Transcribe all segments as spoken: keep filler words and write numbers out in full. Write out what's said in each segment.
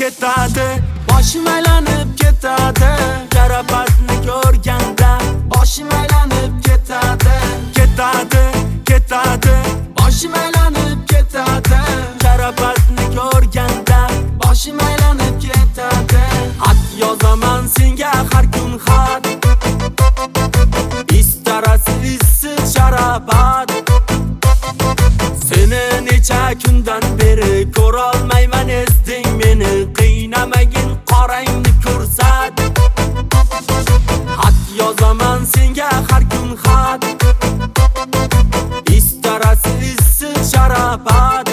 ketadi, boshim aylanib ketadi. Jarohatni ko'rganda boshim aylanib ketadi, ketadi, ketadi, boshim aylanib ketadi. Jarohatni ko'rganda boshim aylanib ketadi. Xat yozaman senga har kun xat, istarasi issiq sharobat. Seni necha kundan beri ko'rolmayman, ezding meni, qiynamagin qorangni ko'rsat. Xat yozaman senga har kun xat, istarasi issiq sharobat.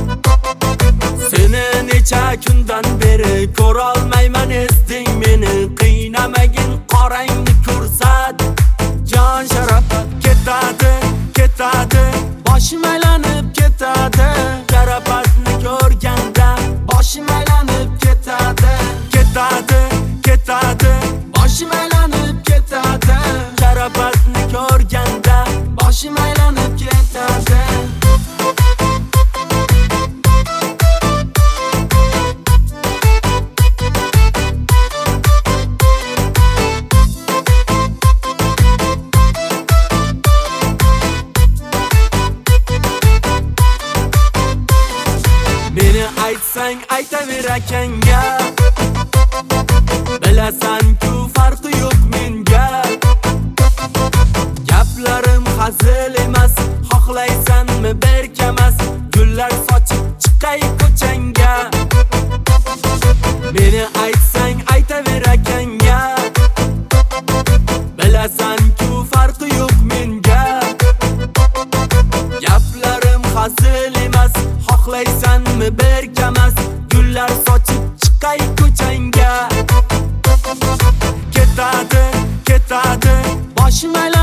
Seni necha kundan beri ko'rolmayman, ezding meni, qiynamagin qorangni ko'rsat. Jon sharobat ketadi, ketadi, boshim aylanib ketadi. Jarohatni ko'rganda boshim aylanib ketadi, ketadi, ketadi, boshim aylanib ketadi. Jarohatni ko'rganda boshim aylanib ketadi. Meni aytsang aytaver akangga, bilasan-ku farqi yo'q menga. Gaplarim hazil emas, xohlaysanmi berkamas, gullar sochib chiqay ko'changga. Meni aytsang aytaver akangga, bilasan-ku farqi yo'q menga. Gaplarim hazil emas, xohlaysanmi berkamas, gullar sochib chiqay ko'changga. Ketadi, ketadi, boshim aylanib